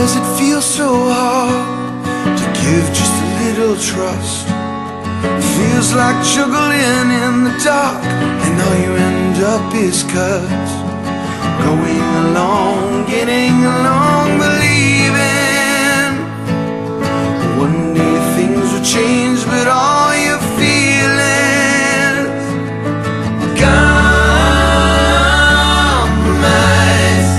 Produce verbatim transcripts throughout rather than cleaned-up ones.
does it feel so hard to give just a little trust? It feels like juggling in the dark, and all you end up is cuts. Going along, getting along, believing one day things will change, but all your feelings compromise.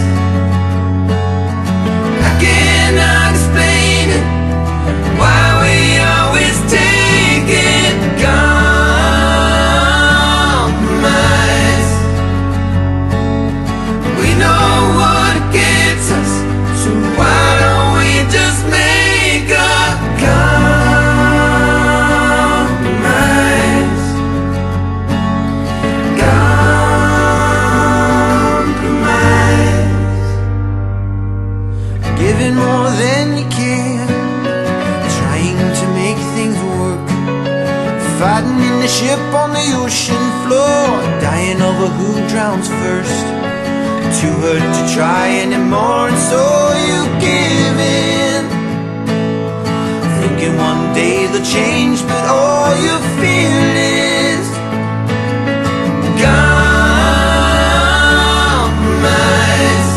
I cannot explain it, why we always take it. Compromise. We know what gets us, so why don't we just make a compromise? Compromise. Giving more than you can, trying to make things work. Fighting in the ship on the ocean floor, dying over who drowns first. Too hurt to try anymore, and so you give in, thinking one day they'll change, but all you feel is compromise.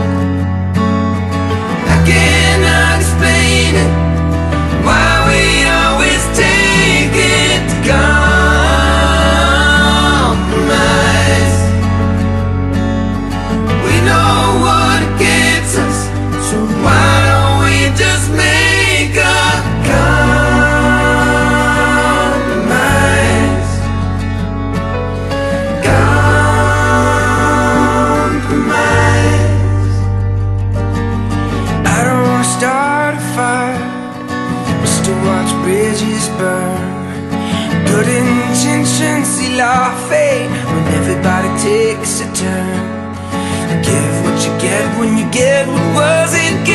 I cannot explain it, why we always take it to compromise. We know what gets us, so why don't we just make a compromise? Compromise. I don't wanna start a fire, just to watch bridges burn. Good intentions seal our fate when everybody takes a turn. Give what you get when you get what wasn't given.